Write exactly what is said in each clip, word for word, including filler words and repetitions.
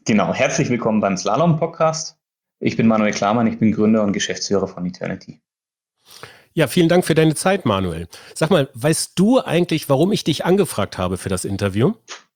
Genau, herzlich willkommen beim Slalom-Podcast. Ich bin Manuel Klamann, ich bin Gründer und Geschäftsführer von Eternity. Ja, vielen Dank für deine Zeit, Manuel. Sag mal, weißt du eigentlich, warum ich dich angefragt habe für das Interview?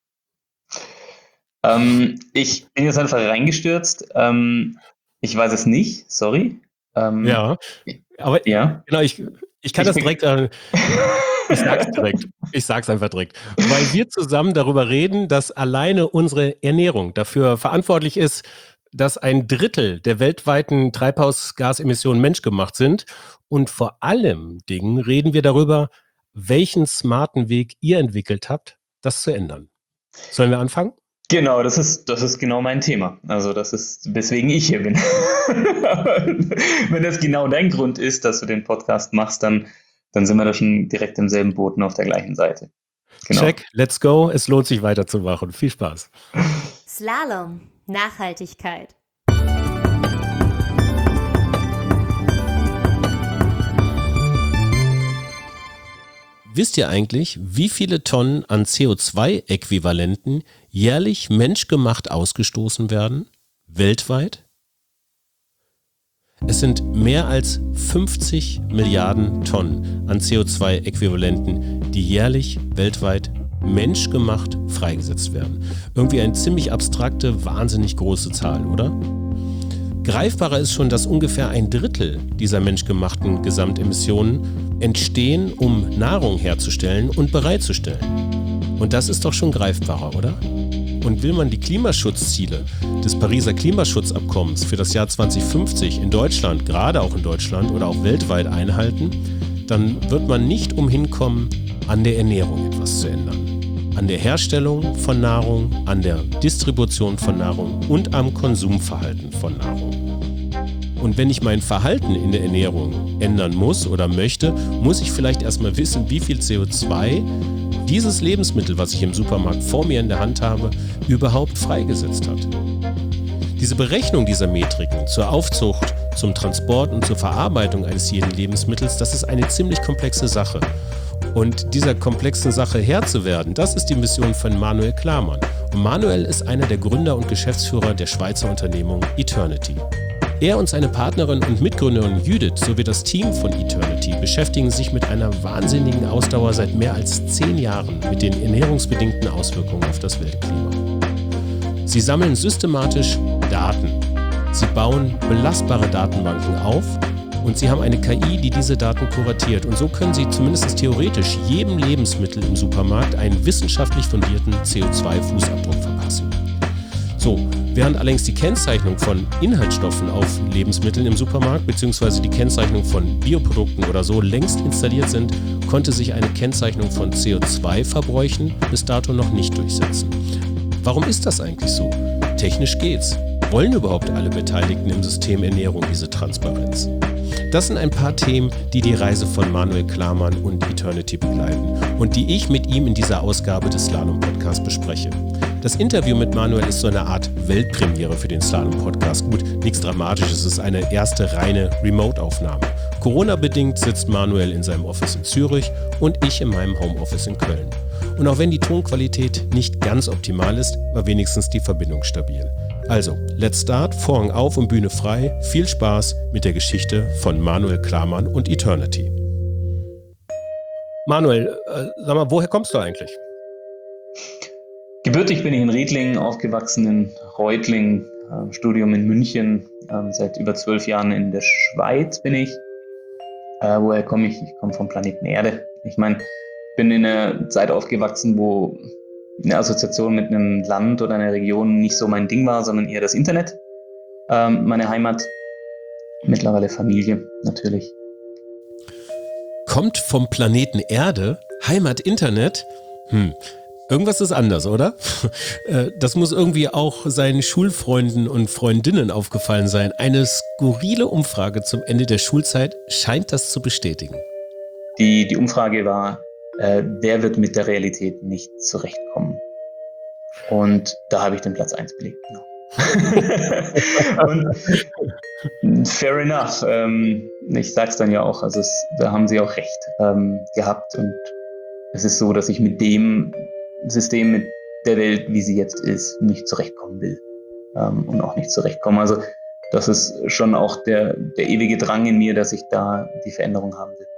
Ähm, ich bin jetzt einfach reingestürzt. Ähm, ich weiß es nicht, sorry. Ähm, Ja, aber ja. genau, ich, ich kann Ich das bin direkt, äh, ich sag's direkt. Ich sag's einfach direkt. Weil wir zusammen darüber reden, dass alleine unsere Ernährung dafür verantwortlich ist, dass ein Drittel der weltweiten Treibhausgasemissionen menschgemacht sind. Und vor allem Dingen reden wir darüber, welchen smarten Weg ihr entwickelt habt, das zu ändern. Sollen wir anfangen? Genau, das ist, das ist genau mein Thema. Also das ist, weswegen ich hier bin. Wenn das genau dein Grund ist, dass du den Podcast machst, dann, dann sind wir da schon direkt im selben Boot und auf der gleichen Seite. Genau. Check, let's go. Es lohnt sich weiterzumachen. Viel Spaß. Slalom, Nachhaltigkeit. Wisst ihr eigentlich, wie viele Tonnen an C O zwei Äquivalenten jährlich menschgemacht ausgestoßen werden? Weltweit? Es sind mehr als fünfzig Milliarden Tonnen an C O zwei Äquivalenten, die jährlich weltweit menschgemacht freigesetzt werden. Irgendwie eine ziemlich abstrakte, wahnsinnig große Zahl, oder? Greifbarer ist schon, dass ungefähr ein Drittel dieser menschgemachten Gesamtemissionen entstehen, um Nahrung herzustellen und bereitzustellen. Und das ist doch schon greifbarer, oder? Und will man die Klimaschutzziele des Pariser Klimaschutzabkommens für das Jahr zwanzig fünfzig in Deutschland, gerade auch in Deutschland oder auch weltweit einhalten, dann wird man nicht umhin kommen, an der Ernährung etwas zu ändern. An der Herstellung von Nahrung, an der Distribution von Nahrung und am Konsumverhalten von Nahrung. Und wenn ich mein Verhalten in der Ernährung ändern muss oder möchte, muss ich vielleicht erstmal wissen, wie viel C O zwei dieses Lebensmittel, was ich im Supermarkt vor mir in der Hand habe, überhaupt freigesetzt hat. Diese Berechnung dieser Metriken zur Aufzucht, zum Transport und zur Verarbeitung eines jeden Lebensmittels, das ist eine ziemlich komplexe Sache. Und dieser komplexen Sache Herr zu werden, das ist die Mission von Manuel Klamann. Und Manuel ist einer der Gründer und Geschäftsführer der Schweizer Unternehmung Eternity. Er und seine Partnerin und Mitgründerin Judith sowie das Team von Eternity beschäftigen sich mit einer wahnsinnigen Ausdauer seit mehr als zehn Jahren mit den ernährungsbedingten Auswirkungen auf das Weltklima. Sie sammeln systematisch Daten. Sie bauen belastbare Datenbanken auf und sie haben eine K I, die diese Daten kuratiert. Und so können sie zumindest theoretisch jedem Lebensmittel im Supermarkt einen wissenschaftlich fundierten C O zwei Fußabdruck verpassen. So, während allerdings die Kennzeichnung von Inhaltsstoffen auf Lebensmitteln im Supermarkt bzw. die Kennzeichnung von Bioprodukten oder so längst installiert sind, konnte sich eine Kennzeichnung von C O zwei Verbräuchen bis dato noch nicht durchsetzen. Warum ist das eigentlich so? Technisch geht's. Wollen überhaupt alle Beteiligten im System Ernährung diese Transparenz? Das sind ein paar Themen, die die Reise von Manuel Klamann und Eternity begleiten und die ich mit ihm in dieser Ausgabe des Slalom-Podcasts bespreche. Das Interview mit Manuel ist so eine Art Weltpremiere für den Slalom-Podcast. Gut, nichts Dramatisches, es ist eine erste reine Remote-Aufnahme. Corona-bedingt sitzt Manuel in seinem Office in Zürich und ich in meinem Homeoffice in Köln. Und auch wenn die Tonqualität nicht ganz optimal ist, war wenigstens die Verbindung stabil. Also, let's start, Vorhang auf und Bühne frei. Viel Spaß mit der Geschichte von Manuel Klamann und Eternity. Manuel, äh, sag mal, woher kommst du eigentlich? Gebürtig bin ich in Riedlingen, aufgewachsen in Reutlingen, äh, Studium in München, äh, seit über zwölf Jahren in der Schweiz bin ich. Äh, woher komme ich? Ich komme vom Planeten Erde. Ich meine, bin in einer Zeit aufgewachsen, wo eine Assoziation mit einem Land oder einer Region nicht so mein Ding war, sondern eher das Internet. Ähm, meine Heimat, mittlerweile Familie natürlich. Kommt vom Planeten Erde? Heimat Internet? Hm. Irgendwas ist anders, oder? Das muss irgendwie auch seinen Schulfreunden und Freundinnen aufgefallen sein. Eine skurrile Umfrage zum Ende der Schulzeit scheint das zu bestätigen. Die, die Umfrage war, äh, wer wird mit der Realität nicht zurechtkommen? Und da habe ich den Platz eins belegt, genau. Und fair enough. Ähm, ich sag's dann ja auch, also es, da haben sie auch recht ähm, gehabt. Und es ist so, dass ich mit dem System, mit der Welt, wie sie jetzt ist, nicht zurechtkommen will. ähm, und auch nicht zurechtkomme. Also das ist schon auch der, der ewige Drang in mir, dass ich da die Veränderung haben will.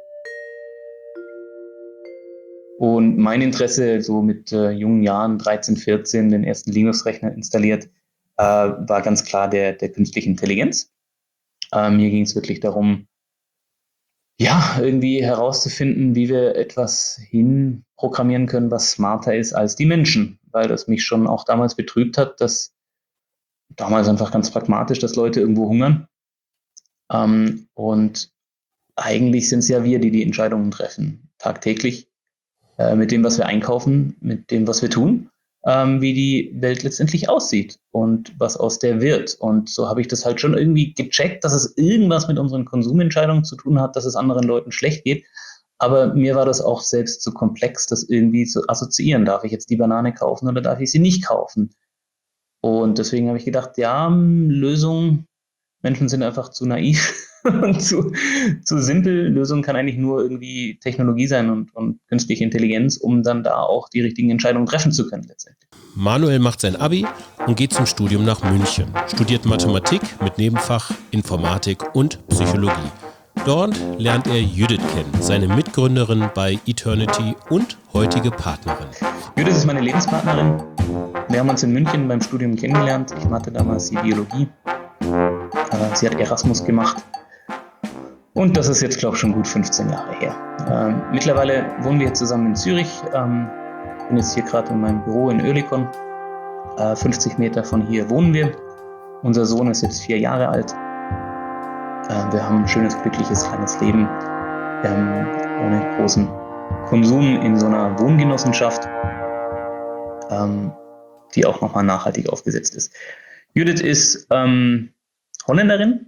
Und mein Interesse, so mit äh, jungen Jahren, dreizehn, vierzehn, den ersten Linux-Rechner installiert, äh, war ganz klar der, der künstlichen Intelligenz. Äh, mir ging es wirklich darum, ja, irgendwie herauszufinden, wie wir etwas hinprogrammieren können, was smarter ist als die Menschen, weil das mich schon auch damals betrübt hat, dass damals einfach ganz pragmatisch, dass Leute irgendwo hungern. Ähm, und eigentlich sind es ja wir, die die Entscheidungen treffen, tagtäglich, äh, mit dem, was wir einkaufen, mit dem, was wir tun, ähm, wie die Welt letztendlich aussieht und was aus der wird. Und so habe ich das halt schon irgendwie gecheckt, dass es irgendwas mit unseren Konsumentscheidungen zu tun hat, dass es anderen Leuten schlecht geht. Aber mir war das auch selbst zu komplex, das irgendwie zu assoziieren. Darf ich jetzt die Banane kaufen oder darf ich sie nicht kaufen? Und deswegen habe ich gedacht, ja, Lösung, Menschen sind einfach zu naiv und zu, zu simpel. Lösung kann eigentlich nur irgendwie Technologie sein und, und künstliche Intelligenz, um dann da auch die richtigen Entscheidungen treffen zu können letztendlich. Manuel macht sein Abi und geht zum Studium nach München, studiert Mathematik mit Nebenfach Informatik und Psychologie. Dort lernt er Judith kennen, seine Mitgründerin bei Eternity und heutige Partnerin. Judith ist meine Lebenspartnerin. Wir haben uns in München beim Studium kennengelernt. Ich hatte damals die Biologie. Sie hat Erasmus gemacht. Und das ist jetzt, glaube ich, schon gut fünfzehn Jahre her. Ähm, mittlerweile wohnen wir zusammen in Zürich. Ähm, ich bin jetzt hier gerade in meinem Büro in Oerlikon. Äh, fünfzig Meter von hier wohnen wir. Unser Sohn ist jetzt vier Jahre alt. Äh, wir haben ein schönes, glückliches, kleines Leben. Wir haben ohne großen Konsum in so einer Wohngenossenschaft, ähm, die auch nochmal nachhaltig aufgesetzt ist. Judith ist ähm, Holländerin.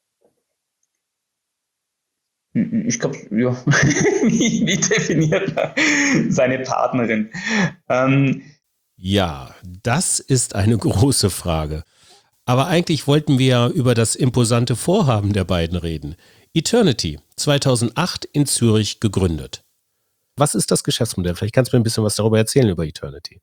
Ich glaube, ja, wie, wie definiert man seine Partnerin? Ähm, ja, das ist eine große Frage. Aber eigentlich wollten wir ja über das imposante Vorhaben der beiden reden. Eternity, zweitausendacht in Zürich gegründet. Was ist das Geschäftsmodell? Vielleicht kannst du mir ein bisschen was darüber erzählen über Eternity.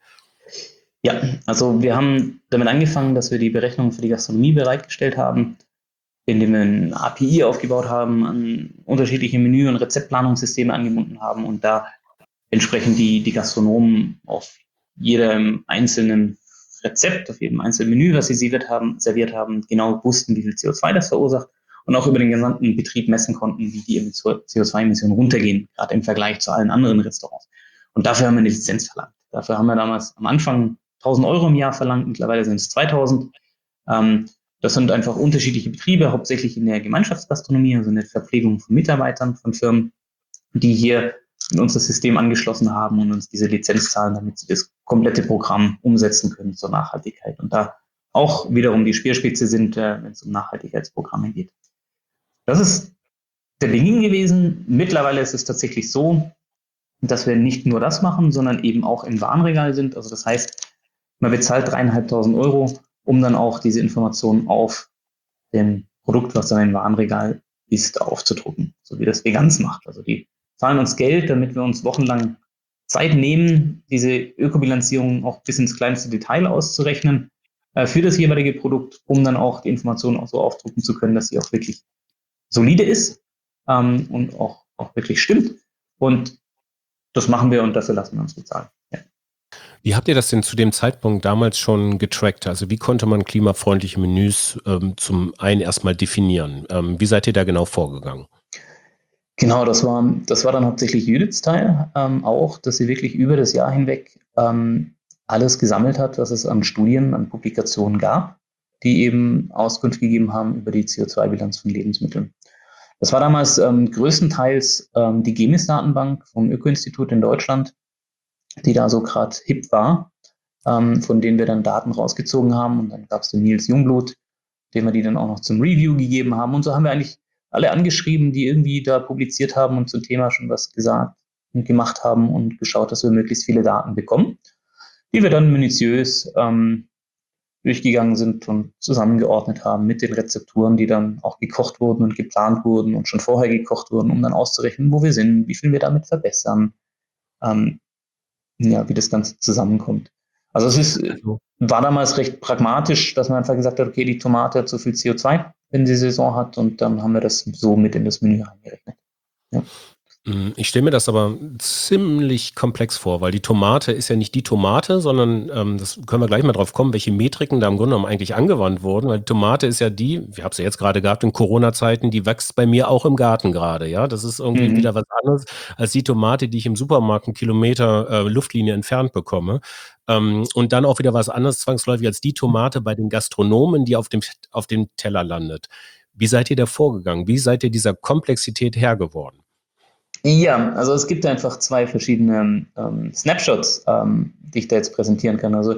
Ja, also wir haben damit angefangen, dass wir die Berechnungen für die Gastronomie bereitgestellt haben, indem wir ein A P I aufgebaut haben, an unterschiedliche Menü- und Rezeptplanungssysteme angebunden haben und da entsprechend die, die Gastronomen auf jedem einzelnen Rezept, auf jedem einzelnen Menü, was sie serviert haben, serviert haben, genau wussten, wie viel C O zwei das verursacht und auch über den gesamten Betrieb messen konnten, wie die C O zwei Emissionen runtergehen, gerade im Vergleich zu allen anderen Restaurants. Und dafür haben wir eine Lizenz verlangt. Dafür haben wir damals am Anfang tausend Euro im Jahr verlangt, mittlerweile sind es zweitausend. Ähm, Das sind einfach unterschiedliche Betriebe, hauptsächlich in der Gemeinschaftsgastronomie, also in der Verpflegung von Mitarbeitern von Firmen, die hier in unser System angeschlossen haben und uns diese Lizenz zahlen, damit sie das komplette Programm umsetzen können zur Nachhaltigkeit. Und da auch wiederum die Speerspitze sind, wenn es um Nachhaltigkeitsprogramme geht. Das ist der Beginn gewesen. Mittlerweile ist es tatsächlich so, dass wir nicht nur das machen, sondern eben auch im Warenregal sind. Also das heißt, man bezahlt dreieinhalbtausend Euro, um dann auch diese Informationen auf dem Produkt, was dann im Warenregal ist, aufzudrucken, so wie das Veganz macht. Also die zahlen uns Geld, damit wir uns wochenlang Zeit nehmen, diese Ökobilanzierung auch bis ins kleinste Detail auszurechnen äh, für das jeweilige Produkt, um dann auch die Informationen auch so aufdrucken zu können, dass sie auch wirklich solide ist ähm, und auch, auch wirklich stimmt. Und das machen wir und dafür lassen wir uns bezahlen. Ja. Wie habt ihr das denn zu dem Zeitpunkt damals schon getrackt? Also wie konnte man klimafreundliche Menüs ähm, zum einen erstmal definieren? Ähm, wie seid ihr da genau vorgegangen? Genau, das war, das war dann hauptsächlich Judiths Teil ähm, auch, dass sie wirklich über das Jahr hinweg ähm, alles gesammelt hat, was es an Studien, an Publikationen gab, die eben Auskunft gegeben haben über die C O zwei Bilanz von Lebensmitteln. Das war damals ähm, größtenteils ähm, die GEMIS-Datenbank vom Öko-Institut in Deutschland, die da so gerade hip war, ähm, von denen wir dann Daten rausgezogen haben. Und dann gab es den Nils Jungblut, dem wir die dann auch noch zum Review gegeben haben. Und so haben wir eigentlich alle angeschrieben, die irgendwie da publiziert haben und zum Thema schon was gesagt und gemacht haben und geschaut, dass wir möglichst viele Daten bekommen, die wir dann minutiös ähm, durchgegangen sind und zusammengeordnet haben mit den Rezepturen, die dann auch gekocht wurden und geplant wurden und schon vorher gekocht wurden, um dann auszurechnen, wo wir sind, wie viel wir damit verbessern, ähm, ja, wie das Ganze zusammenkommt. Also es ist, war damals recht pragmatisch, dass man einfach gesagt hat, okay, die Tomate hat so viel C O zwei, wenn sie Saison hat, und dann haben wir das so mit in das Menü eingerechnet. Ja. Ich stelle mir das aber ziemlich komplex vor, weil die Tomate ist ja nicht die Tomate, sondern ähm, das können wir gleich mal drauf kommen, welche Metriken da im Grunde genommen eigentlich angewandt wurden, weil die Tomate ist ja die, wir haben es ja jetzt gerade gehabt in Corona-Zeiten, die wächst bei mir auch im Garten gerade, ja, das ist irgendwie Mhm. wieder was anderes als die Tomate, die ich im Supermarkt einen Kilometer äh, Luftlinie entfernt bekomme. Ähm, und dann auch wieder was anderes zwangsläufig als die Tomate bei den Gastronomen, die auf dem, auf dem Teller landet. Wie seid ihr da vorgegangen? Wie seid ihr dieser Komplexität Herr geworden? Ja, also es gibt einfach zwei verschiedene ähm, Snapshots, ähm, die ich da jetzt präsentieren kann. Also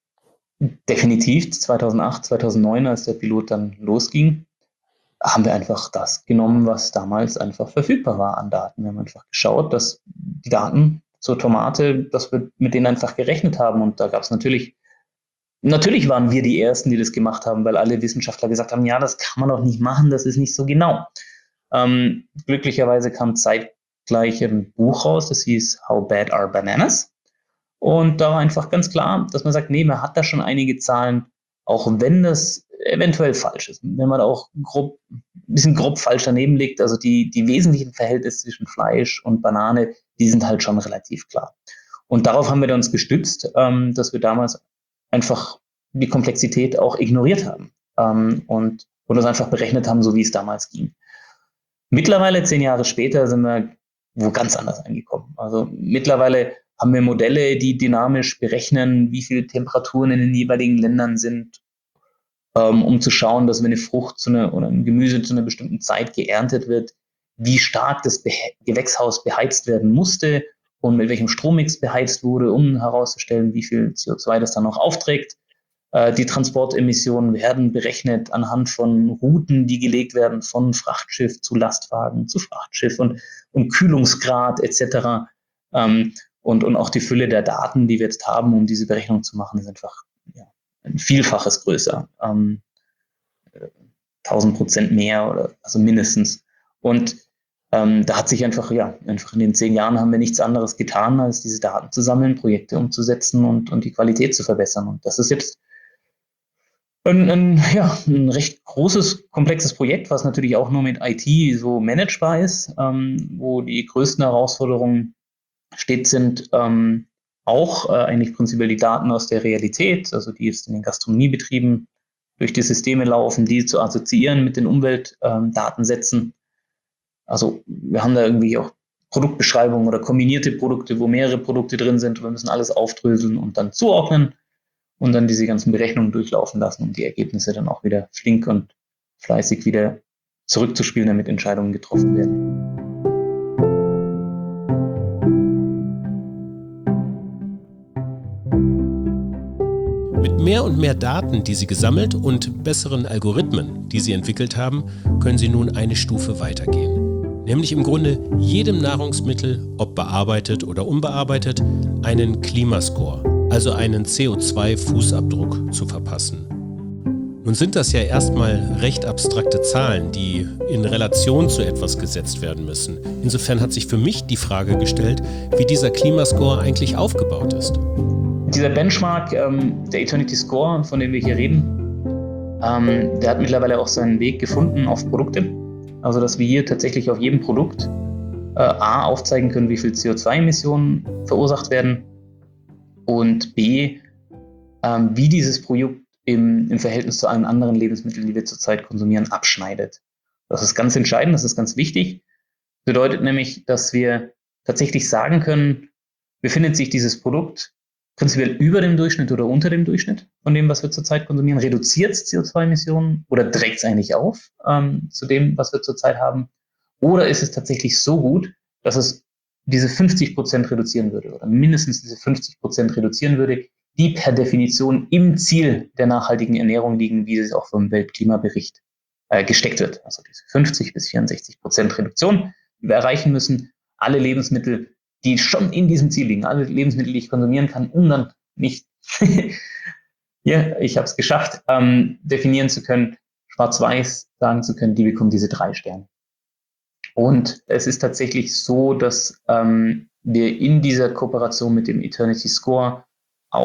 definitiv zweitausendacht, zweitausendneun, als der Pilot dann losging, haben wir einfach das genommen, was damals einfach verfügbar war an Daten. Wir haben einfach geschaut, dass die Daten zur Tomate, dass wir mit denen einfach gerechnet haben. Und da gab es natürlich, natürlich waren wir die Ersten, die das gemacht haben, weil alle Wissenschaftler gesagt haben, ja, das kann man doch nicht machen, das ist nicht so genau. Ähm, glücklicherweise kam zeitgleich ein Buch raus, das hieß How Bad Are Bananas? Und da war einfach ganz klar, dass man sagt, nee, man hat da schon einige Zahlen, auch wenn das eventuell falsch ist. Wenn man da auch grob, ein bisschen grob falsch daneben liegt, also die, die wesentlichen Verhältnisse zwischen Fleisch und Banane, die sind halt schon relativ klar. Und darauf haben wir uns gestützt, ähm, dass wir damals einfach die Komplexität auch ignoriert haben ähm, und, und das einfach berechnet haben, so wie es damals ging. Mittlerweile, zehn Jahre später, sind wir wo ganz anders angekommen. Also mittlerweile haben wir Modelle, die dynamisch berechnen, wie viele Temperaturen in den jeweiligen Ländern sind, ähm, um zu schauen, dass wenn eine Frucht zu einer, oder ein Gemüse zu einer bestimmten Zeit geerntet wird, wie stark das Behe- Gewächshaus beheizt werden musste und mit welchem Strommix beheizt wurde, um herauszustellen, wie viel C O zwei das dann noch aufträgt. Äh, Die Transportemissionen werden berechnet anhand von Routen, die gelegt werden von Frachtschiff zu Lastwagen zu Frachtschiff und, und Kühlungsgrad et cetera. Ähm, und, und auch die Fülle der Daten, die wir jetzt haben, um diese Berechnung zu machen, ist einfach ja, ein Vielfaches größer. Ähm, tausend Prozent mehr oder also mindestens. Und ähm, da hat sich einfach, ja, einfach in den zehn Jahren haben wir nichts anderes getan, als diese Daten zu sammeln, Projekte umzusetzen und, und die Qualität zu verbessern. Und das ist jetzt ein, ein, ja, ein recht großes, komplexes Projekt, was natürlich auch nur mit I T so managebar ist, ähm, wo die größten Herausforderungen steht, sind ähm, auch äh, eigentlich prinzipiell die Daten aus der Realität, also die jetzt in den Gastronomiebetrieben durch die Systeme laufen, die zu assoziieren mit den Umweltdatensätzen. Also wir haben da irgendwie auch Produktbeschreibungen oder kombinierte Produkte, wo mehrere Produkte drin sind. Wir müssen alles aufdröseln und dann zuordnen und dann diese ganzen Berechnungen durchlaufen lassen, um die Ergebnisse dann auch wieder flink und fleißig wieder zurückzuspielen, damit Entscheidungen getroffen werden. Mit mehr und mehr Daten, die Sie gesammelt und besseren Algorithmen, die Sie entwickelt haben, können Sie nun eine Stufe weitergehen. Nämlich im Grunde jedem Nahrungsmittel, ob bearbeitet oder unbearbeitet, einen Klimascore, also einen C O zwei Fußabdruck zu verpassen. Nun sind das ja erstmal recht abstrakte Zahlen, die in Relation zu etwas gesetzt werden müssen. Insofern hat sich für mich die Frage gestellt, wie dieser Klimascore eigentlich aufgebaut ist. Dieser Benchmark, ähm, der Eternity Score, von dem wir hier reden, ähm, der hat mittlerweile auch seinen Weg gefunden auf Produkte. Also dass wir hier tatsächlich auf jedem Produkt äh, A aufzeigen können, wie viel C O zwei Emissionen verursacht werden und B, ähm, wie dieses Produkt im, im Verhältnis zu allen anderen Lebensmitteln, die wir zurzeit konsumieren, abschneidet. Das ist ganz entscheidend, das ist ganz wichtig. Das bedeutet nämlich, dass wir tatsächlich sagen können, befindet sich dieses Produkt prinzipiell über dem Durchschnitt oder unter dem Durchschnitt von dem, was wir zurzeit konsumieren? Reduziert es C O zwei Emissionen oder trägt es eigentlich auf ähm, zu dem, was wir zurzeit haben? Oder ist es tatsächlich so gut, dass es diese fünfzig Prozent reduzieren würde oder mindestens diese fünfzig Prozent reduzieren würde, die per Definition im Ziel der nachhaltigen Ernährung liegen, wie es auch vom Weltklimabericht äh, gesteckt wird. Also diese fünfzig bis vierundsechzig Prozent Reduktion, die wir erreichen müssen. Alle Lebensmittel, die schon in diesem Ziel liegen, alle Lebensmittel, die ich konsumieren kann, um dann nicht, ja, ich habe es geschafft, ähm, definieren zu können, schwarz-weiß sagen zu können, die bekommen diese drei Sterne. Und es ist tatsächlich so, dass ähm, wir in dieser Kooperation mit dem Eternity Score auch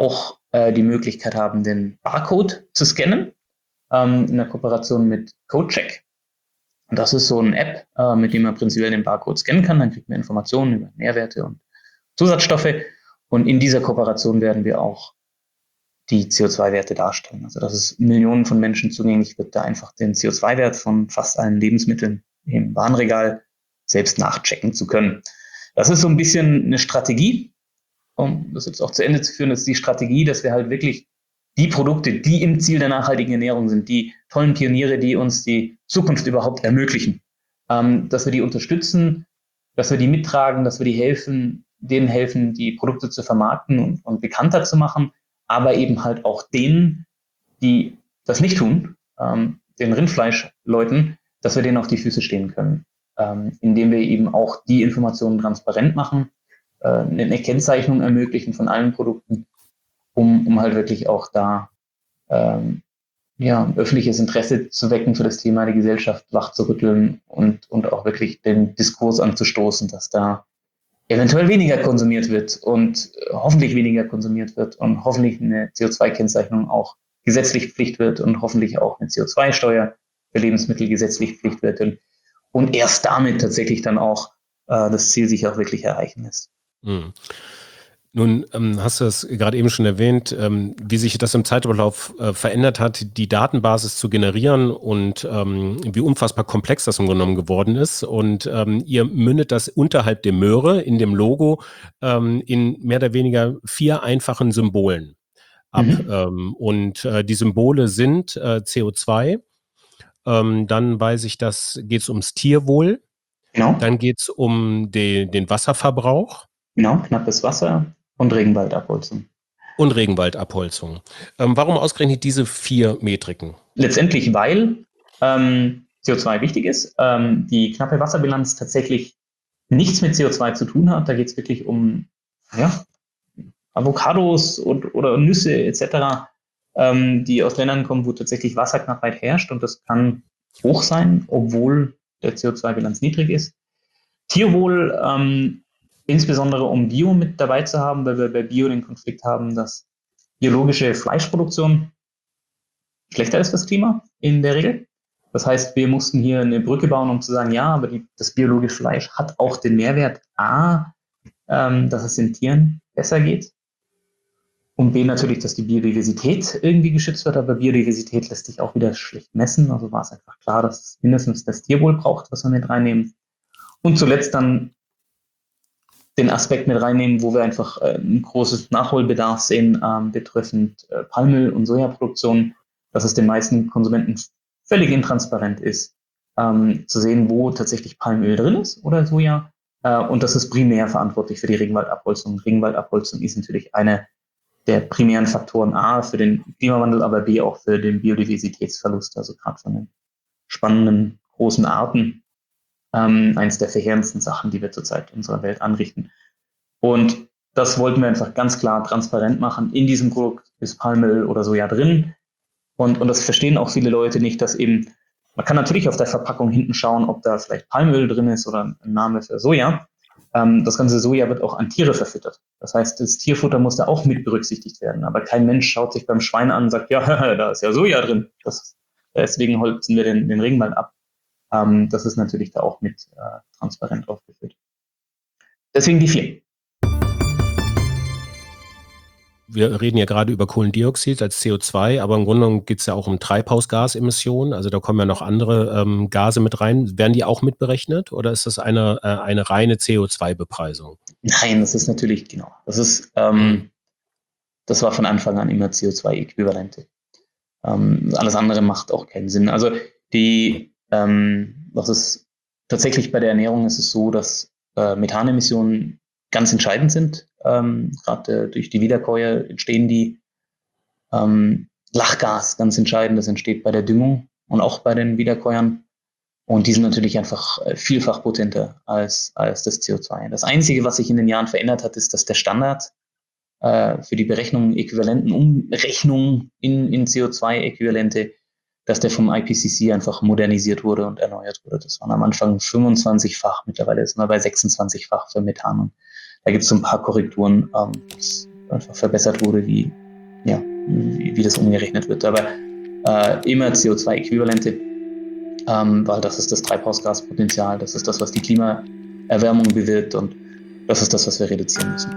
äh, die Möglichkeit haben, den Barcode zu scannen, ähm, in der Kooperation mit CodeCheck. Und das ist so eine App, äh, mit dem man prinzipiell den Barcode scannen kann. Dann kriegt man Informationen über Nährwerte und Zusatzstoffe. Und in dieser Kooperation werden wir auch die C O zwei Werte darstellen. Also dass es Millionen von Menschen zugänglich wird, da einfach den C O zwei Wert von fast allen Lebensmitteln im Warenregal selbst nachchecken zu können. Das ist so ein bisschen eine Strategie, um das jetzt auch zu Ende zu führen, das ist die Strategie, dass wir halt wirklich die Produkte, die im Ziel der nachhaltigen Ernährung sind, die tollen Pioniere, die uns die Zukunft überhaupt ermöglichen, ähm, dass wir die unterstützen, dass wir die mittragen, dass wir die helfen, denen helfen, die Produkte zu vermarkten und, und bekannter zu machen, aber eben halt auch denen, die das nicht tun, ähm, den Rindfleischleuten, dass wir denen auf die Füße stehen können, ähm, indem wir eben auch die Informationen transparent machen, äh, eine Kennzeichnung ermöglichen von allen Produkten, um, um halt wirklich auch da ähm, ja, öffentliches Interesse zu wecken für das Thema, die Gesellschaft wach zu rütteln und, und auch wirklich den Diskurs anzustoßen, dass da eventuell weniger konsumiert wird und hoffentlich weniger konsumiert wird und hoffentlich eine C O zwei Kennzeichnung auch gesetzlich Pflicht wird und hoffentlich auch eine C O zwei Steuer für Lebensmittel gesetzlich Pflicht wird und, und erst damit tatsächlich dann auch äh, das Ziel sich auch wirklich erreichen lässt. Hm. Nun ähm, hast du es gerade eben schon erwähnt, ähm, wie sich das im Zeitverlauf äh, verändert hat, die Datenbasis zu generieren und ähm, wie unfassbar komplex das im Grunde genommen geworden ist. Und ähm, ihr mündet das unterhalb der Möhre in dem Logo ähm, in mehr oder weniger vier einfachen Symbolen ab. Mhm. Ähm, und äh, die Symbole sind äh, C O zwei, ähm, dann weiß ich, das geht es ums Tierwohl, Genau, dann geht es um den, den Wasserverbrauch. genau, knappes Wasser und Regenwaldabholzung. Und Regenwaldabholzung. Ähm, warum ausgerechnet diese vier Metriken? Letztendlich, weil ähm, C O zwei wichtig ist, ähm, die knappe Wasserbilanz tatsächlich nichts mit C O zwei zu tun hat. Da geht es wirklich um ja, Avocados und, oder Nüsse et cetera, ähm, die aus Ländern kommen, wo tatsächlich Wasserknappheit herrscht. Und das kann hoch sein, obwohl der C O zwei Bilanz niedrig ist. Tierwohl, ähm, insbesondere um Bio mit dabei zu haben, weil wir bei Bio den Konflikt haben, dass biologische Fleischproduktion schlechter ist fürs Klima in der Regel. Das heißt, wir mussten hier eine Brücke bauen, um zu sagen, ja, aber die, das biologische Fleisch hat auch den Mehrwert A, ähm, dass es den Tieren besser geht und B, natürlich, dass die Biodiversität irgendwie geschützt wird, aber Biodiversität lässt sich auch wieder schlecht messen. Also war es einfach klar, dass es mindestens das Tierwohl braucht, was wir mit reinnehmen. Und zuletzt dann den Aspekt mit reinnehmen, wo wir einfach äh, ein großes Nachholbedarf sehen, ähm, betreffend äh, Palmöl- und Sojaproduktion, dass es den meisten Konsumenten völlig intransparent ist, ähm, zu sehen, wo tatsächlich Palmöl drin ist oder Soja. Äh, und das ist primär verantwortlich für die Regenwaldabholzung. Regenwaldabholzung ist natürlich eine der primären Faktoren A für den Klimawandel, aber B auch für den Biodiversitätsverlust, also gerade von den spannenden großen Arten. Ähm, eins der verheerendsten Sachen, die wir zurzeit in unserer Welt anrichten. Und das wollten wir einfach ganz klar transparent machen. In diesem Produkt ist Palmöl oder Soja drin. Und, und das verstehen auch viele Leute nicht, dass eben, man kann natürlich auf der Verpackung hinten schauen, ob da vielleicht Palmöl drin ist oder ein Name für Soja. Ähm, das ganze Soja wird auch an Tiere verfüttert. Das heißt, das Tierfutter muss da auch mit berücksichtigt werden. Aber kein Mensch schaut sich beim Schwein an und sagt, ja, da ist ja Soja drin. Das, deswegen holzen wir den, den Regenwald ab. Ähm, das ist natürlich da auch mit äh, transparent aufgeführt. Deswegen die vier. Wir reden ja gerade über Kohlendioxid als C O zwei, aber im Grunde genommen geht es ja auch um Treibhausgasemissionen. Also da kommen ja noch andere ähm, Gase mit rein. Werden die auch mitberechnet oder ist das eine, äh, eine reine C O zwei Bepreisung? Nein, das ist natürlich, genau. Das ist, ähm, mhm. das war von Anfang an immer C O zwei Äquivalente. Ähm, alles andere macht auch keinen Sinn. Also die Ähm, das ist tatsächlich bei der Ernährung ist es so, dass äh, Methanemissionen ganz entscheidend sind. Ähm, Gerade äh, durch die Wiederkäuer entstehen die. Ähm, Lachgas, ganz entscheidend, das entsteht bei der Düngung und auch bei den Wiederkäuern. Und die sind natürlich einfach äh, vielfach potenter als, als das C O zwei. Das Einzige, was sich in den Jahren verändert hat, ist, dass der Standard äh, für die Berechnung äquivalenten Umrechnung in, in C O zwei Äquivalente, dass der vom I P C C einfach modernisiert wurde und erneuert wurde. Das waren am Anfang fünfundzwanzig-fach, mittlerweile ist man bei sechsundzwanzig-fach für Methan. Und da gibt es so ein paar Korrekturen, ähm, was einfach verbessert wurde, wie ja, wie, wie das umgerechnet wird. Aber äh, immer C O zwei Äquivalente, ähm, weil das ist das Treibhausgaspotenzial, das ist das, was die Klimaerwärmung bewirkt und das ist das, was wir reduzieren müssen.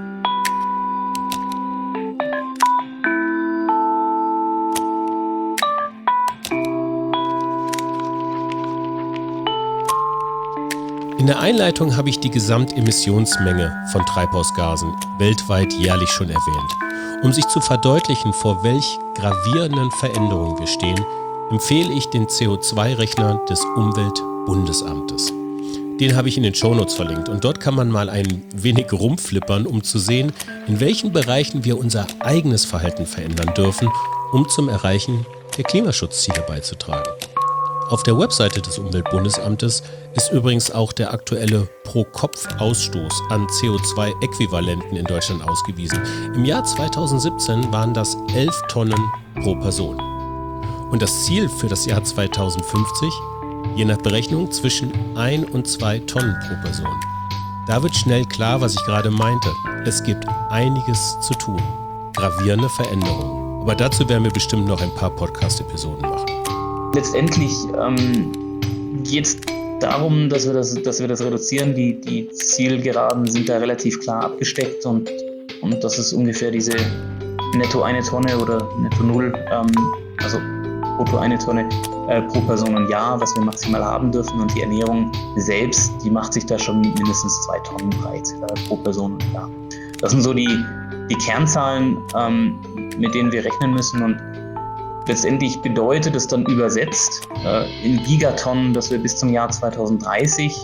In der Einleitung habe ich die Gesamtemissionsmenge von Treibhausgasen weltweit jährlich schon erwähnt. Um sich zu verdeutlichen, vor welch gravierenden Veränderungen wir stehen, empfehle ich den C O zwei Rechner des Umweltbundesamtes. Den habe ich in den Shownotes verlinkt und dort kann man mal ein wenig rumflippern, um zu sehen, in welchen Bereichen wir unser eigenes Verhalten verändern dürfen, um zum Erreichen der Klimaschutzziele beizutragen. Auf der Webseite des Umweltbundesamtes ist übrigens auch der aktuelle Pro-Kopf-Ausstoß an C O zwei Äquivalenten in Deutschland ausgewiesen. Im Jahr zweitausendsiebzehn waren das elf Tonnen pro Person. Und das Ziel für das Jahr zweitausendfünfzig, je nach Berechnung, zwischen ein und zwei Tonnen pro Person. Da wird schnell klar, was ich gerade meinte. Es gibt einiges zu tun. Gravierende Veränderungen. Aber dazu werden wir bestimmt noch ein paar Podcast-Episoden machen. Letztendlich ähm, geht es darum, dass wir das, dass wir das reduzieren. Die, die Zielgeraden sind da relativ klar abgesteckt und, und das ist ungefähr diese netto eine Tonne oder netto null, ähm, also brutto eine Tonne äh, pro Person und Jahr, was wir maximal haben dürfen. Und die Ernährung selbst, die macht sich da schon mindestens zwei Tonnen breit äh, pro Person und Jahr. Das sind so die, die Kernzahlen, ähm, mit denen wir rechnen müssen und letztendlich bedeutet es dann übersetzt äh, in Gigatonnen, dass wir bis zum Jahr zweitausenddreißig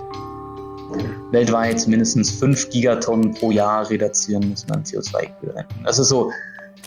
weltweit mindestens fünf Gigatonnen pro Jahr reduzieren müssen an C O zwei Äquivalenten. Das ist so,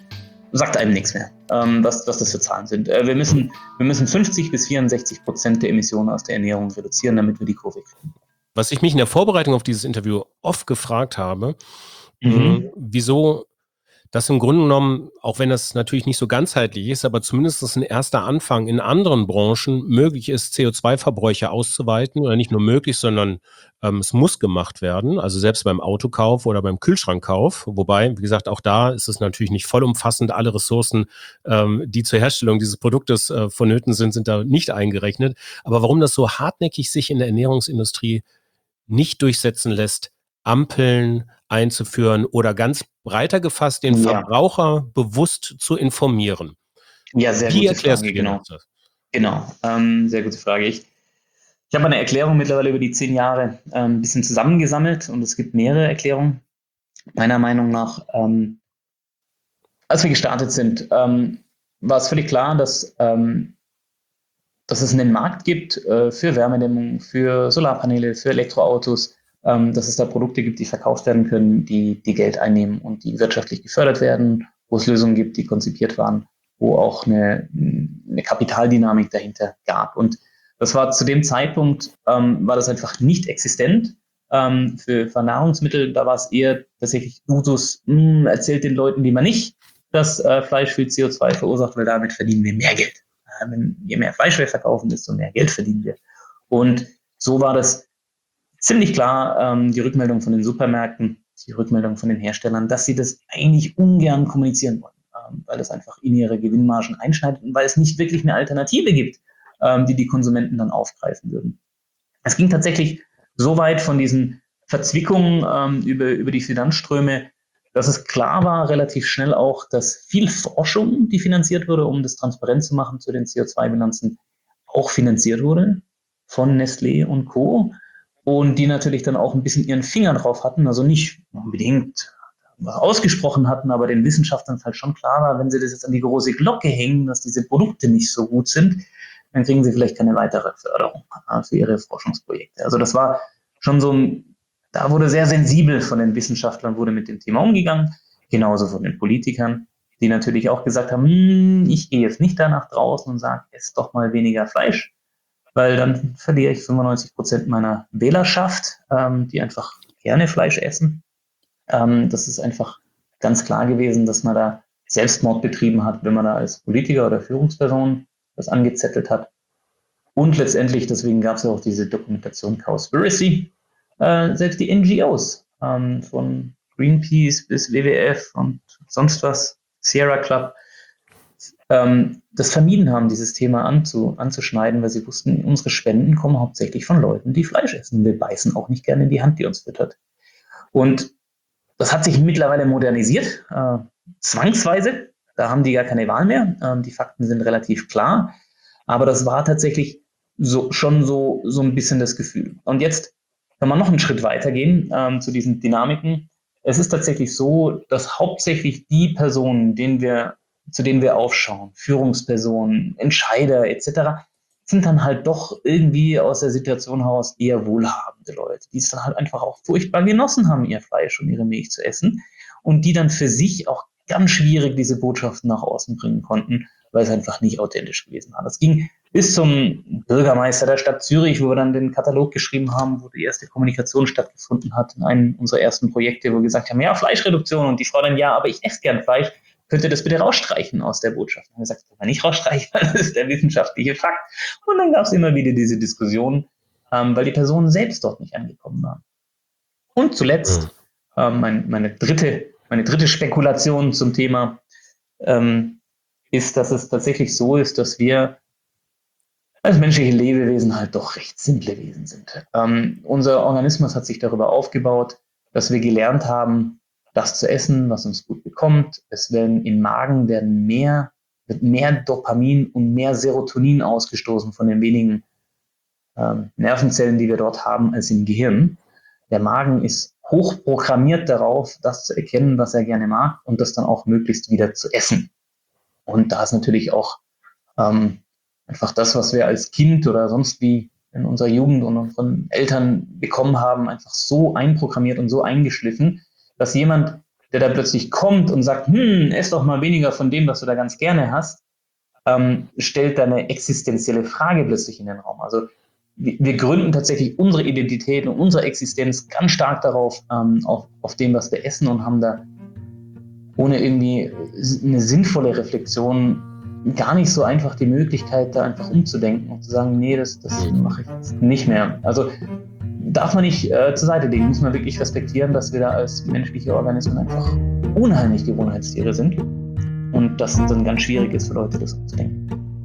sagt einem nichts mehr, ähm, was, was das für Zahlen sind. Äh, wir, müssen, wir müssen fünfzig bis vierundsechzig Prozent der Emissionen aus der Ernährung reduzieren, damit wir die Kurve kriegen. Was ich mich in der Vorbereitung auf dieses Interview oft gefragt habe, Mhm. mh, wieso das im Grunde genommen, auch wenn das natürlich nicht so ganzheitlich ist, aber zumindest ein erster Anfang in anderen Branchen möglich ist, C O zwei Verbräuche auszuweiten oder nicht nur möglich, sondern ähm, es muss gemacht werden, also selbst beim Autokauf oder beim Kühlschrankkauf, wobei, wie gesagt, auch da ist es natürlich nicht vollumfassend, alle Ressourcen, ähm, die zur Herstellung dieses Produktes äh, vonnöten sind, sind da nicht eingerechnet, aber warum das so hartnäckig sich in der Ernährungsindustrie nicht durchsetzen lässt, Ampeln einzuführen oder ganz breiter gefasst, den Ja. Verbraucher bewusst zu informieren. Ja, sehr Wie gute erklärst Frage, du dir genau. das? Genau, ähm, sehr gute Frage. Ich, ich habe eine Erklärung mittlerweile über die zehn Jahre ähm, ein bisschen zusammengesammelt und es gibt mehrere Erklärungen. Meiner Meinung nach, ähm, als wir gestartet sind, ähm, war es völlig klar, dass, ähm, dass es einen Markt gibt äh, für Wärmedämmung, für Solarpaneele, für Elektroautos, ähm, dass es da Produkte gibt, die verkauft werden können, die, die Geld einnehmen und die wirtschaftlich gefördert werden, wo es Lösungen gibt, die konzipiert waren, wo auch eine, eine Kapitaldynamik dahinter gab. Und das war zu dem Zeitpunkt, ähm, war das einfach nicht existent. Ähm, für, für Nahrungsmittel, da war es eher tatsächlich Usus, mh, erzählt den Leuten lieber nicht, dass äh, Fleisch viel C O zwei verursacht, weil damit verdienen wir mehr Geld. Äh, wenn, je mehr Fleisch wir verkaufen, desto mehr Geld verdienen wir. Und so war das ziemlich klar, ähm, die Rückmeldung von den Supermärkten, die Rückmeldung von den Herstellern, dass sie das eigentlich ungern kommunizieren wollen, ähm, weil das einfach in ihre Gewinnmargen einschneidet und weil es nicht wirklich eine Alternative gibt, ähm, die die Konsumenten dann aufgreifen würden. Es ging tatsächlich so weit von diesen Verzwickungen ähm, über, über die Finanzströme, dass es klar war, relativ schnell auch, dass viel Forschung, die finanziert wurde, um das transparent zu machen zu den C O zwei Bilanzen, auch finanziert wurde von Nestlé und Co., und die natürlich dann auch ein bisschen ihren Finger drauf hatten, also nicht unbedingt ausgesprochen hatten, aber den Wissenschaftlern halt schon klar war, wenn sie das jetzt an die große Glocke hängen, dass diese Produkte nicht so gut sind, dann kriegen sie vielleicht keine weitere Förderung äh, für ihre Forschungsprojekte. Also das war schon so, da wurde sehr sensibel von den Wissenschaftlern, wurde mit dem Thema umgegangen, genauso von den Politikern, die natürlich auch gesagt haben, hm, ich gehe jetzt nicht da nach draußen und sage, ess doch mal weniger Fleisch, weil dann verliere ich fünfundneunzig Prozent meiner Wählerschaft, ähm, die einfach gerne Fleisch essen. Ähm, das ist einfach ganz klar gewesen, dass man da Selbstmord betrieben hat, wenn man da als Politiker oder Führungsperson das angezettelt hat. Und letztendlich, deswegen gab es ja auch diese Dokumentation Cowspiracy, äh, selbst die N G Os, ähm, von Greenpeace bis W W F und sonst was, Sierra Club, ähm, das vermieden haben, dieses Thema anzu, anzuschneiden, weil sie wussten, unsere Spenden kommen hauptsächlich von Leuten, die Fleisch essen. Wir beißen auch nicht gerne in die Hand, die uns füttert. Und das hat sich mittlerweile modernisiert, äh, zwangsweise. Da haben die gar keine Wahl mehr. Ähm, die Fakten sind relativ klar. Aber das war tatsächlich so, schon so, so ein bisschen das Gefühl. Und jetzt kann man noch einen Schritt weitergehen ähm, zu diesen Dynamiken. Es ist tatsächlich so, dass hauptsächlich die Personen, denen wir, zu denen wir aufschauen, Führungspersonen, Entscheider et cetera, sind dann halt doch irgendwie aus der Situation heraus eher wohlhabende Leute, die es dann halt einfach auch furchtbar genossen haben, ihr Fleisch und ihre Milch zu essen und die dann für sich auch ganz schwierig diese Botschaften nach außen bringen konnten, weil es einfach nicht authentisch gewesen war. Das ging bis zum Bürgermeister der Stadt Zürich, wo wir dann den Katalog geschrieben haben, wo die erste Kommunikation stattgefunden hat in einem unserer ersten Projekte, wo wir gesagt haben, ja, Fleischreduktion. Und die Frau dann, ja, aber ich esse gern Fleisch. Könnt ihr das bitte rausstreichen aus der Botschaft? Und wir gesagt, das kann man nicht rausstreichen, das ist der wissenschaftliche Fakt. Und dann gab es immer wieder diese Diskussion, ähm, weil die Personen selbst dort nicht angekommen waren. Und zuletzt, ähm, mein, meine, dritte, meine dritte Spekulation zum Thema ähm, ist, dass es tatsächlich so ist, dass wir als menschliche Lebewesen halt doch recht simple Wesen sind. Ähm, unser Organismus hat sich darüber aufgebaut, dass wir gelernt haben, das zu essen, was uns gut bekommt. Es werden im Magen werden mehr, wird mehr Dopamin und mehr Serotonin ausgestoßen von den wenigen ähm, Nervenzellen, die wir dort haben, als im Gehirn. Der Magen ist hochprogrammiert darauf, das zu erkennen, was er gerne mag und das dann auch möglichst wieder zu essen. Und da ist natürlich auch ähm, einfach das, was wir als Kind oder sonst wie in unserer Jugend und von Eltern bekommen haben, einfach so einprogrammiert und so eingeschliffen, dass jemand, der da plötzlich kommt und sagt, hm, ess doch mal weniger von dem, was du da ganz gerne hast, ähm, stellt da eine existenzielle Frage plötzlich in den Raum. Also wir, wir gründen tatsächlich unsere Identität und unsere Existenz ganz stark darauf, ähm, auf, auf dem, was wir essen und haben da ohne irgendwie eine sinnvolle Reflexion gar nicht so einfach die Möglichkeit, da einfach umzudenken und zu sagen, nee, das, das mache ich jetzt nicht mehr. Also darf man nicht äh, zur Seite legen, muss man wirklich respektieren, dass wir da als menschliche Organismen einfach unheimlich Gewohnheitstiere sind und dass es dann ganz schwierig ist für Leute, das umzudenken.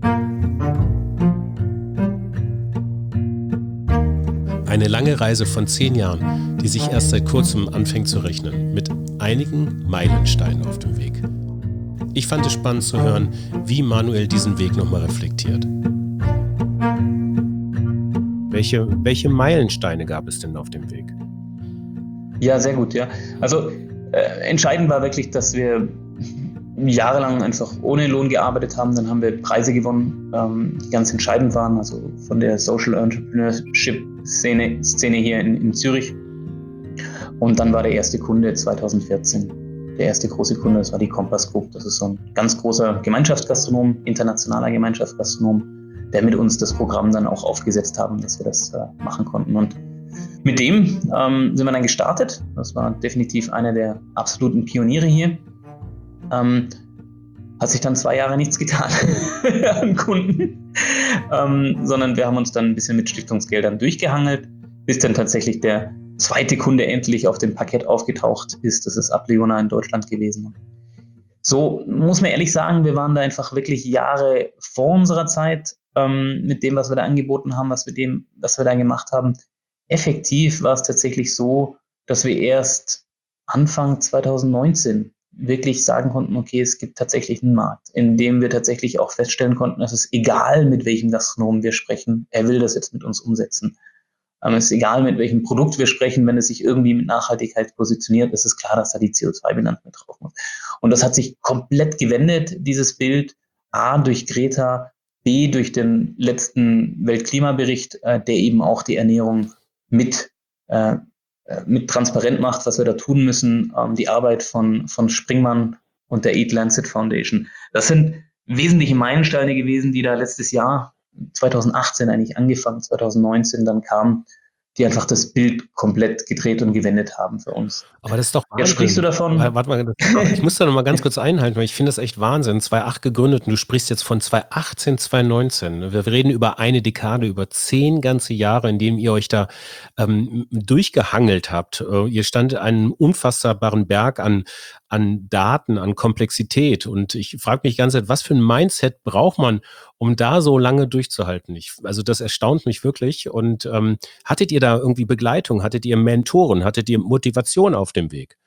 Eine lange Reise von zehn Jahren, die sich erst seit kurzem anfängt zu rechnen, mit einigen Meilensteinen auf dem Weg. Ich fand es spannend zu hören, wie Manuel diesen Weg nochmal reflektiert. Welche, welche Meilensteine gab es denn auf dem Weg? Ja, sehr gut, ja. Also äh, entscheidend war wirklich, dass wir jahrelang einfach ohne Lohn gearbeitet haben. Dann haben wir Preise gewonnen, ähm, die ganz entscheidend waren, also von der Social Entrepreneurship-Szene Szene hier in, in Zürich. Und dann war der erste Kunde zweitausendvierzehn. Der erste große Kunde, das war die Compass Group. Das ist so ein ganz großer Gemeinschaftsgastronom, internationaler Gemeinschaftsgastronom, der mit uns das Programm dann auch aufgesetzt haben, dass wir das äh, machen konnten. Und mit dem ähm, sind wir dann gestartet. Das war definitiv einer der absoluten Pioniere hier. Ähm, hat sich dann zwei Jahre nichts getan an Kunden, ähm, sondern wir haben uns dann ein bisschen mit Stiftungsgeldern durchgehangelt, bis dann tatsächlich der zweite Kunde endlich auf dem Parkett aufgetaucht ist. Das ist Ableona in Deutschland gewesen. So muss man ehrlich sagen, wir waren da einfach wirklich Jahre vor unserer Zeit ähm, mit dem, was wir da angeboten haben, was wir dem, was wir da gemacht haben. Effektiv war es tatsächlich so, dass wir erst Anfang zweitausendneunzehn wirklich sagen konnten, okay, es gibt tatsächlich einen Markt, in dem wir tatsächlich auch feststellen konnten, dass es egal, mit welchem Gastronomen wir sprechen, er will das jetzt mit uns umsetzen. Ähm, es ist egal, mit welchem Produkt wir sprechen, wenn es sich irgendwie mit Nachhaltigkeit positioniert, ist es klar, dass da die C O zwei Bilanz mit drauf muss. Und das hat sich komplett gewendet, dieses Bild, A, durch Greta, B, durch den letzten Weltklimabericht, äh, der eben auch die Ernährung mit äh, mit transparent macht, was wir da tun müssen, ähm, die Arbeit von, von Springmann und der Eat Lancet Foundation. Das sind wesentliche Meilensteine gewesen, die da letztes Jahr, zweitausendachtzehn eigentlich angefangen, zweitausendneunzehn dann kamen, die einfach das Bild komplett gedreht und gewendet haben für uns. Aber das ist doch Wahnsinn. Jetzt sprichst du davon. Warte mal, ich muss da noch mal ganz kurz einhalten, weil ich finde das echt Wahnsinn. zweitausendacht gegründet und du sprichst jetzt von zweitausendachtzehn, zweitausendneunzehn. Wir reden über eine Dekade, über zehn ganze Jahre, in denen ihr euch da ähm, durchgehangelt habt. Ihr stand einen unfassbaren Berg an, an Daten, an Komplexität. Und ich frage mich ganz, was für ein Mindset braucht man, um da so lange durchzuhalten? Ich, also das erstaunt mich wirklich. Und ähm, hattet ihr da irgendwie Begleitung? Hattet ihr Mentoren? Hattet ihr Motivation auf dem Weg?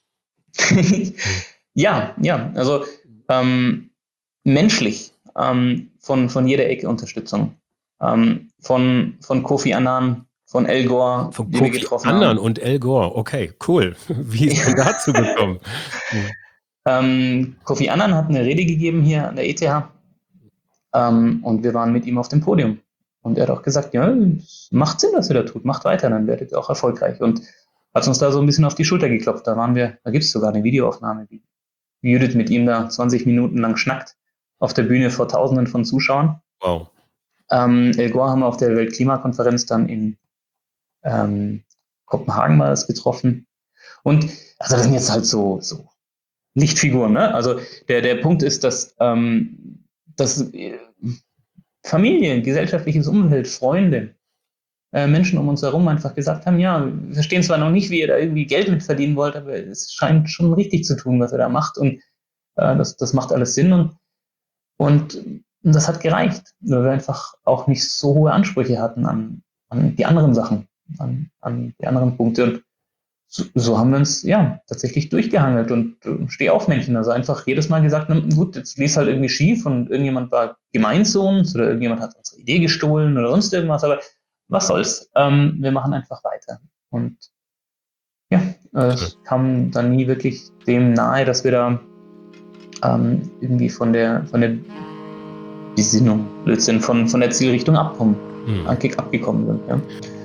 ja, ja, also ähm, menschlich ähm, von, von jeder Ecke Unterstützung. Ähm, von, von Kofi Annan, von Al Gore, von die Kofi wir getroffen Annan haben. und Al Gore, okay, cool. Wie ist denn dazu gekommen? ähm, Kofi Annan hat eine Rede gegeben hier an der E T H ähm, und wir waren mit ihm auf dem Podium. Und er hat auch gesagt, ja, es macht Sinn, was ihr da tut, macht weiter, dann werdet ihr auch erfolgreich. Und hat uns da so ein bisschen auf die Schulter geklopft. Da waren wir, da gibt es sogar eine Videoaufnahme, wie Judith mit ihm da zwanzig Minuten lang schnackt auf der Bühne vor Tausenden von Zuschauern. Wow. Ähm, Al Gore haben wir auf der Weltklimakonferenz dann in ähm, Kopenhagen war das getroffen. Und also das sind jetzt halt so, so Lichtfiguren, ne? Also der, der Punkt ist, dass, ähm, dass äh, Familie, gesellschaftliches Umfeld, Freunde, äh, Menschen um uns herum einfach gesagt haben, ja, wir verstehen zwar noch nicht, wie ihr da irgendwie Geld mit verdienen wollt, aber es scheint schon richtig zu tun, was ihr da macht und äh, das, das macht alles Sinn und, und das hat gereicht, weil wir einfach auch nicht so hohe Ansprüche hatten an, an die anderen Sachen, an, an die anderen Punkte und so, so haben wir uns ja tatsächlich durchgehangelt und äh, Stehaufmännchen, also einfach jedes Mal gesagt, na, gut, jetzt lief halt irgendwie schief und irgendjemand war gemein zu uns oder irgendjemand hat unsere Idee gestohlen oder sonst irgendwas, aber was soll's, ähm, wir machen einfach weiter. Und ja, es kam dann nie wirklich dem nahe, dass wir da ähm, irgendwie von der von der Besinnung, Blödsinn, von, von der Zielrichtung abkommen, mhm. abgekommen sind. Ja.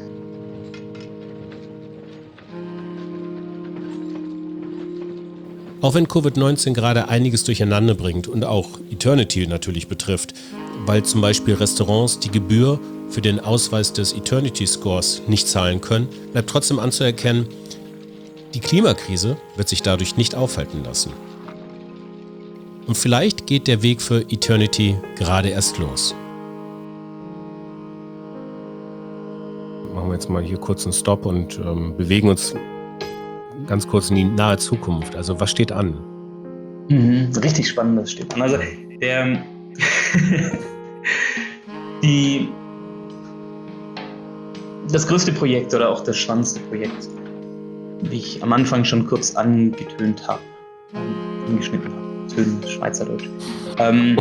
Auch wenn Covid neunzehn gerade einiges durcheinander bringt und auch Eternity natürlich betrifft, weil zum Beispiel Restaurants die Gebühr für den Ausweis des Eternity Scores nicht zahlen können, bleibt trotzdem anzuerkennen, die Klimakrise wird sich dadurch nicht aufhalten lassen. Und vielleicht geht der Weg für Eternity gerade erst los. Machen wir jetzt mal hier kurz einen Stopp und ähm, bewegen uns ganz kurz in die nahe Zukunft. Also was steht an? Mhm, richtig Spannendes steht an. Also der, die, das größte Projekt oder auch das spannendste Projekt, wie ich am Anfang schon kurz angetönt habe, angeschnitten habe, Tönen, Schweizerdeutsch, ähm,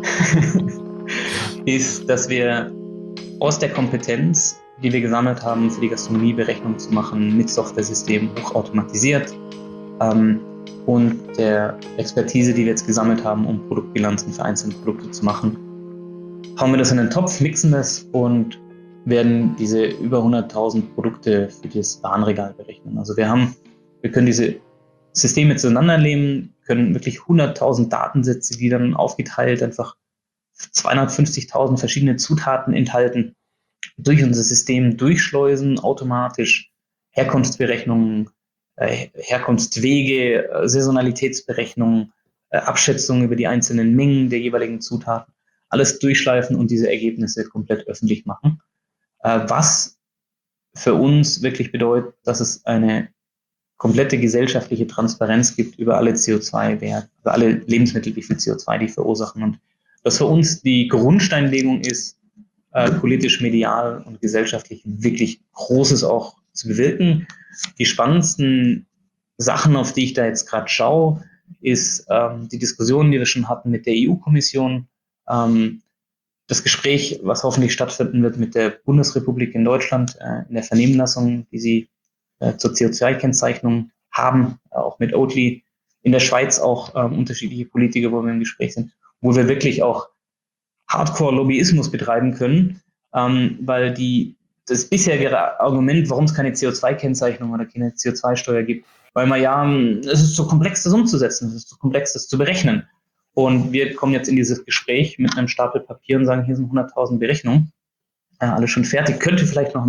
ist, dass wir aus der Kompetenz, die wir gesammelt haben, für die Gastronomie Berechnungen zu machen, mit Software-Systemen hochautomatisiert ähm, und der Expertise, die wir jetzt gesammelt haben, um Produktbilanzen für einzelne Produkte zu machen, hauen wir das in den Topf, mixen das und werden diese über hunderttausend Produkte für das Warenregal berechnen. Also wir haben, wir können diese Systeme zueinander nehmen, können wirklich hunderttausend Datensätze, die dann aufgeteilt einfach zweihundertfünfzigtausend verschiedene Zutaten enthalten, durch unser System durchschleusen, automatisch Herkunftsberechnungen, äh, Herkunftswege, äh, Saisonalitätsberechnungen, äh, Abschätzungen über die einzelnen Mengen der jeweiligen Zutaten, alles durchschleifen und diese Ergebnisse komplett öffentlich machen. Äh, was für uns wirklich bedeutet, dass es eine komplette gesellschaftliche Transparenz gibt über alle C O zwei Werte, über alle Lebensmittel, wie viel C O zwei die verursachen. Und das für uns die Grundsteinlegung ist, äh, politisch, medial und gesellschaftlich wirklich Großes auch zu bewirken. Die spannendsten Sachen, auf die ich da jetzt gerade schaue, ist ähm, die Diskussion, die wir schon hatten mit der E U-Kommission, ähm, das Gespräch, was hoffentlich stattfinden wird mit der Bundesrepublik in Deutschland, äh, in der Vernehmlassung, die sie äh, zur C O zwei Kennzeichnung haben, äh, auch mit Oatly, in der Schweiz auch ähm, unterschiedliche Politiker, wo wir im Gespräch sind, wo wir wirklich auch Hardcore-Lobbyismus betreiben können, ähm, weil die, das bisherige Argument, warum es keine C O zwei Kennzeichnung oder keine C O zwei Steuer gibt, weil man ja, es ist so komplex, das umzusetzen, es ist so komplex, das zu berechnen. Und wir kommen jetzt in dieses Gespräch mit einem Stapel Papier und sagen, hier sind hunderttausend Berechnungen, äh, alles schon fertig, könnte vielleicht noch ein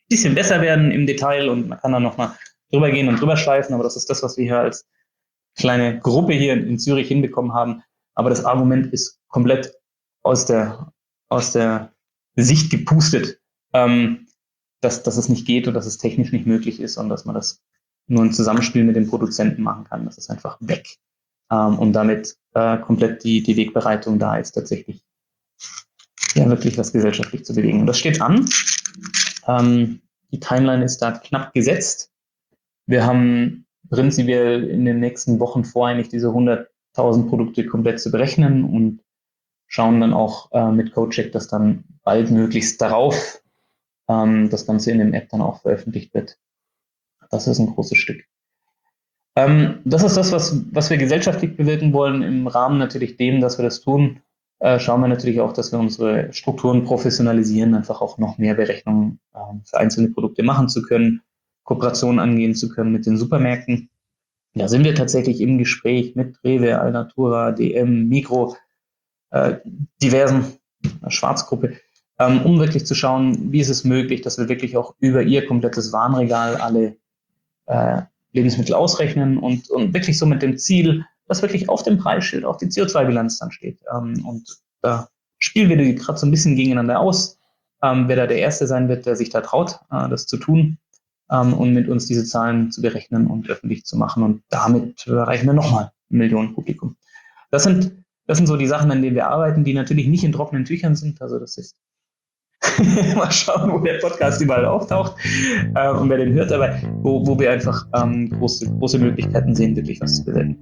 bisschen besser werden im Detail und man kann dann nochmal drüber gehen und drüber schleifen, aber das ist das, was wir hier als kleine Gruppe hier in Zürich hinbekommen haben. Aber das Argument ist komplett aus der, aus der Sicht gepustet, ähm, dass, dass es nicht geht und dass es technisch nicht möglich ist und dass man das nur im Zusammenspiel mit den Produzenten machen kann. Das ist einfach weg. Ähm, und damit äh, komplett die, die Wegbereitung da ist, tatsächlich ja wirklich was gesellschaftlich zu bewegen. Und das steht an. Ähm, die Timeline ist da knapp gesetzt. Wir haben prinzipiell in den nächsten Wochen vor, eigentlich diese hunderttausend Produkte komplett zu berechnen und schauen dann auch äh, mit CodeCheck, dass dann bald möglichst darauf ähm, das Ganze in dem App dann auch veröffentlicht wird. Das ist ein großes Stück. Ähm, das ist das, was, was wir gesellschaftlich bewirken wollen. Im Rahmen natürlich dem, dass wir das tun, äh, schauen wir natürlich auch, dass wir unsere Strukturen professionalisieren, einfach auch noch mehr Berechnungen äh, für einzelne Produkte machen zu können, Kooperationen angehen zu können mit den Supermärkten. Da sind wir tatsächlich im Gespräch mit Rewe, Alnatura, D M, Migros, äh, diversen äh, Schwarzgruppe, ähm, um wirklich zu schauen, wie ist es möglich, dass wir wirklich auch über ihr komplettes Warenregal alle äh, Lebensmittel ausrechnen und, und wirklich so mit dem Ziel, dass wirklich auf dem Preisschild auch die C O zwei Bilanz dann steht. Ähm, und da spielen wir die gerade so ein bisschen gegeneinander aus, ähm, wer da der Erste sein wird, der sich da traut, äh, das zu tun. Um, und mit uns diese Zahlen zu berechnen und öffentlich zu machen. Und damit erreichen wir nochmal Millionen Publikum. Das sind, das sind so die Sachen, an denen wir arbeiten, die natürlich nicht in trockenen Tüchern sind. Also das ist mal schauen, wo der Podcast überall auftaucht äh, und wer den hört, aber wo, wo wir einfach ähm, große, große Möglichkeiten sehen, wirklich was zu bewirken.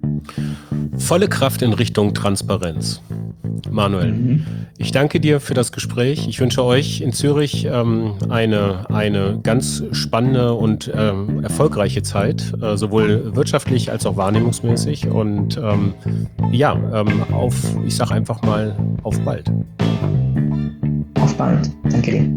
Volle Kraft in Richtung Transparenz. Manuel, mhm. ich danke dir für das Gespräch. Ich wünsche euch in Zürich ähm, eine, eine ganz spannende und ähm, erfolgreiche Zeit, äh, sowohl wirtschaftlich als auch wahrnehmungsmäßig. Und ähm, ja, ähm, auf, ich sage einfach mal, auf bald. Auf bald. Danke dir.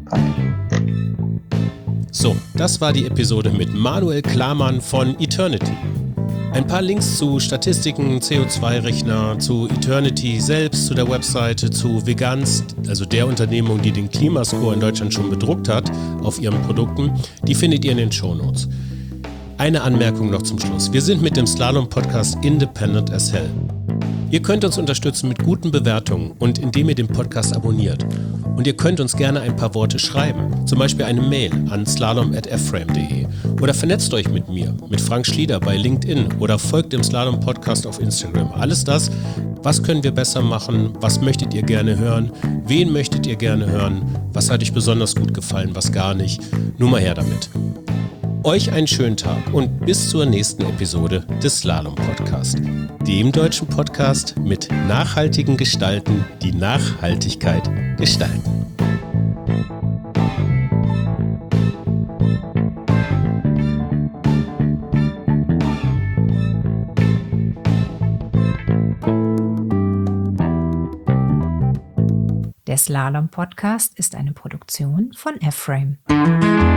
So, das war die Episode mit Manuel Klamann von Eternity. Ein paar Links zu Statistiken, C O zwei Rechner, zu Eternity selbst, zu der Webseite, zu Veganz, also der Unternehmung, die den Klimascore in Deutschland schon bedruckt hat, auf ihren Produkten, die findet ihr in den Shownotes. Eine Anmerkung noch zum Schluss. Wir sind mit dem Slalom-Podcast Independent as Hell. Ihr könnt uns unterstützen mit guten Bewertungen und indem ihr den Podcast abonniert. Und ihr könnt uns gerne ein paar Worte schreiben, zum Beispiel eine Mail an slalom at f frame punkt de oder vernetzt euch mit mir, mit Frank Schlieder bei LinkedIn oder folgt dem Slalom-Podcast auf Instagram. Alles das, was können wir besser machen, was möchtet ihr gerne hören, wen möchtet ihr gerne hören, was hat euch besonders gut gefallen, was gar nicht. Nur mal her damit. Euch einen schönen Tag und bis zur nächsten Episode des Slalom-Podcast, dem deutschen Podcast mit nachhaltigen Gestalten, die Nachhaltigkeit gestalten. Der Slalom-Podcast ist eine Produktion von F frame.